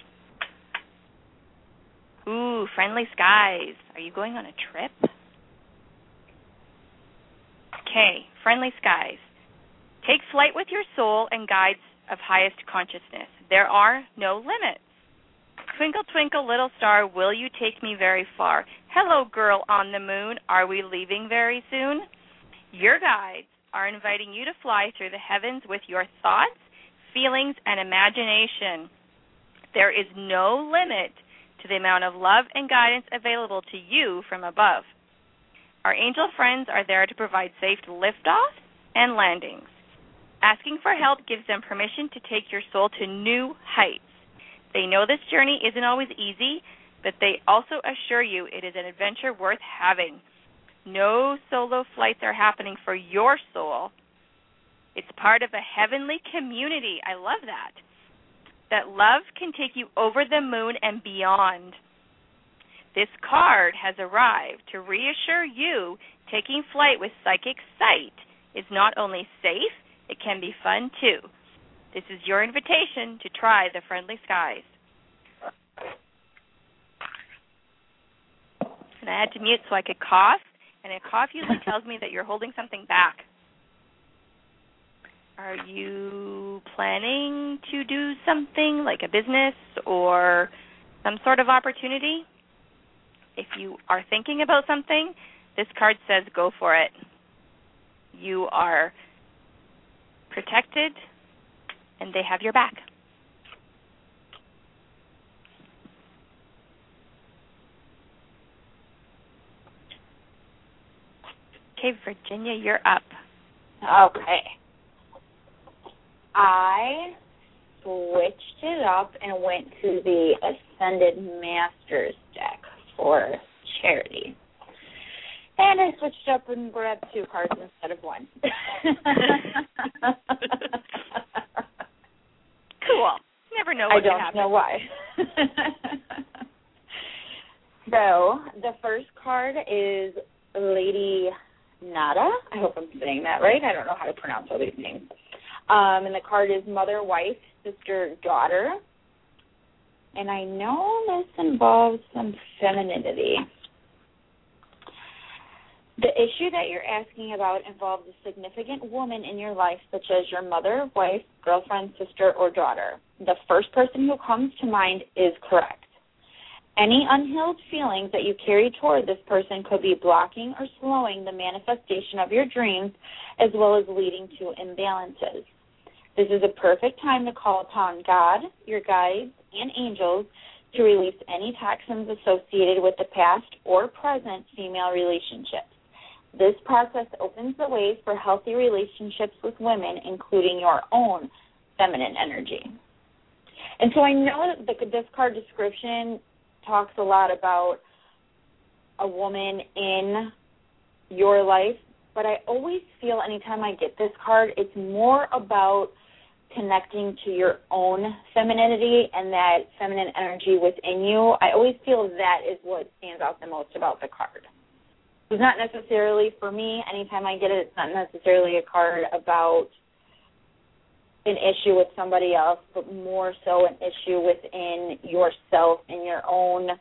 Ooh, Friendly Skies. Are you going on a trip? Okay, Friendly Skies. Take flight with your soul and guides of highest consciousness. There are no limits. Twinkle, twinkle, little star, will you take me very far? Hello, girl on the moon. Are we leaving very soon? Your guides are inviting you to fly through the heavens with your thoughts, feelings, and imagination. There is no limit to the amount of love and guidance available to you from above. Our angel friends are there to provide safe liftoffs and landings. Asking for help gives them permission to take your soul to new heights. They know this journey isn't always easy, but they also assure you it is an adventure worth having. No solo flights are happening for your soul. It's part of a heavenly community. I love that. That love can take you over the moon and beyond. This card has arrived to reassure you taking flight with Psychic Sight is not only safe, it can be fun too. This is your invitation to try the Friendly Skies. And I had to mute so I could cough, and a cough usually tells me that you're holding something back. Are you planning to do something like a business or some sort of opportunity? If you are thinking about something, this card says go for it. You are protected, and they have your back. Okay, Virginia, you're up. Okay. I switched it up and went to the Ascended Masters deck for Charity. And I switched up and grabbed two cards instead of one. Cool. Never know what I don't can happen. know why. So, the first card is Lady Nada. I hope I'm saying that right. I don't know how to pronounce all these names. Um, and the card is Mother, Wife, Sister, Daughter. And I know this involves some femininity. The issue that you're asking about involves a significant woman in your life, such as your mother, wife, girlfriend, sister, or daughter. The first person who comes to mind is correct. Any unhealed feelings that you carry toward this person could be blocking or slowing the manifestation of your dreams, as well as leading to imbalances. This is a perfect time to call upon God, your guides, and angels to release any toxins associated with the past or present female relationships. This process opens the way for healthy relationships with women, including your own feminine energy. And so I know that the, this card description talks a lot about a woman in your life, but I always feel anytime I get this card, it's more about connecting to your own femininity and that feminine energy within you. I always feel that is what stands out the most about the card. It's not necessarily, for me, anytime I get it, it's not necessarily a card about an issue with somebody else, but more so an issue within yourself and your own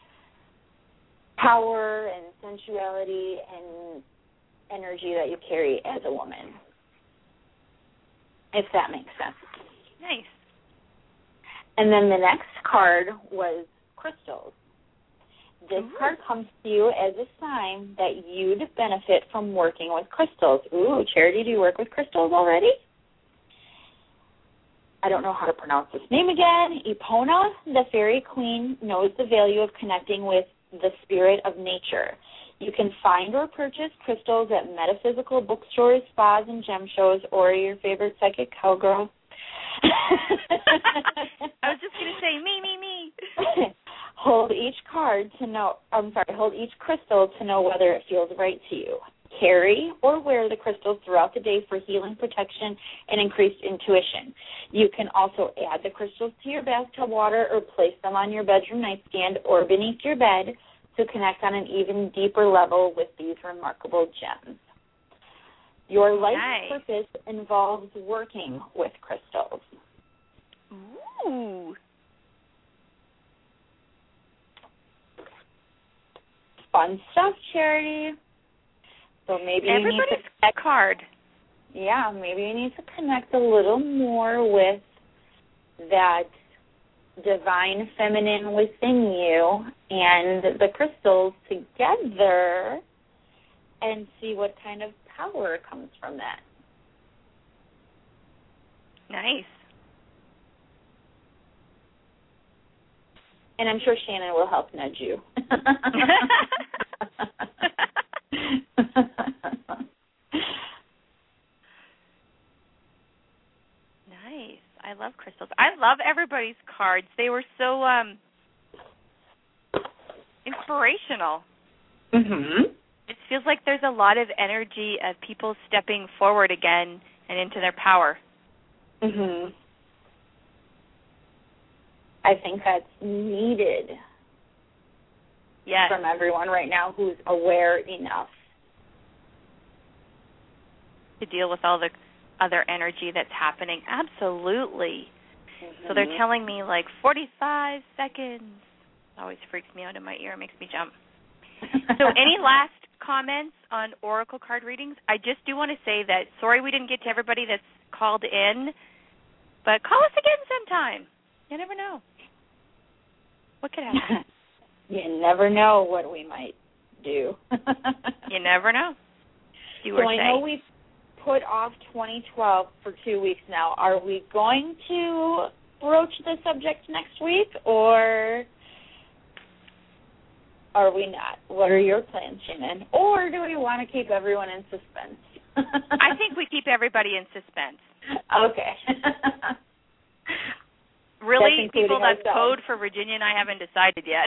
power and sensuality and energy that you carry as a woman, if that makes sense. Nice. And then the next card was crystals. This Ooh. card comes to you as a sign that you'd benefit from working with crystals. Ooh, Charity, do you work with crystals already? I don't know how to pronounce this name again. Epona, the fairy queen, knows the value of connecting with the spirit of nature. You can find or purchase crystals at metaphysical bookstores, spas, and gem shows, or your favorite psychic cowgirl. I was just going to say, me, me, me. Hold each card to know, I'm sorry, hold each crystal to know whether it feels right to you. Carry or wear the crystals throughout the day for healing, protection, and increased intuition. You can also add the crystals to your bathtub water or place them on your bedroom nightstand or beneath your bed to connect on an even deeper level with these remarkable gems. Your life Nice. purpose involves working with crystals. Ooh. Fun stuff, Charity. So maybe you Everybody's need to connect, card. yeah, maybe you need to connect a little more with that divine feminine within you and the crystals together and see what kind of power comes from that. Nice. And I'm sure Shannon will help nudge you. Nice. I love crystals. I love everybody's cards. They were so um inspirational. Mhm. It feels like there's a lot of energy of people stepping forward again and into their power. Mhm. I think that's needed Yes. from everyone right now who's aware enough To deal with all the other energy that's happening. Absolutely. Mm-hmm. So they're telling me like forty-five seconds. It always freaks me out in my ear. It makes me jump. So any last comments on oracle card readings? I just do want to say that sorry we didn't get to everybody that's called in, but call us again sometime. You never know. What could happen? You never know what we might do. You never know. Do so or I say. know we've put off twenty twelve for two weeks now. Are we going to broach the subject next week, or are we not? What are your plans, Shannon? Or do we want to keep everyone in suspense? I think we keep everybody in suspense. Okay. Really, that's people, that's ourselves. code for Virginia and I haven't decided yet.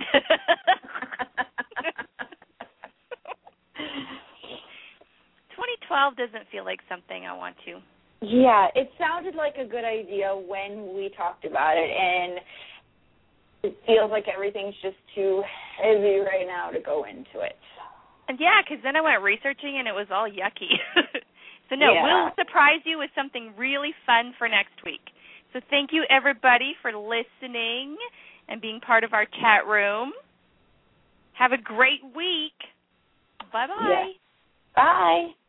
twenty twelve doesn't feel like something I want to. Yeah, it sounded like a good idea when we talked about it, and it feels like everything's just too heavy right now to go into it. And yeah, because then I went researching and it was all yucky. So no, yeah. we'll surprise you with something really fun for next week. So thank you, everybody, for listening and being part of our chat room. Have a great week. Bye-bye. Yeah. Bye.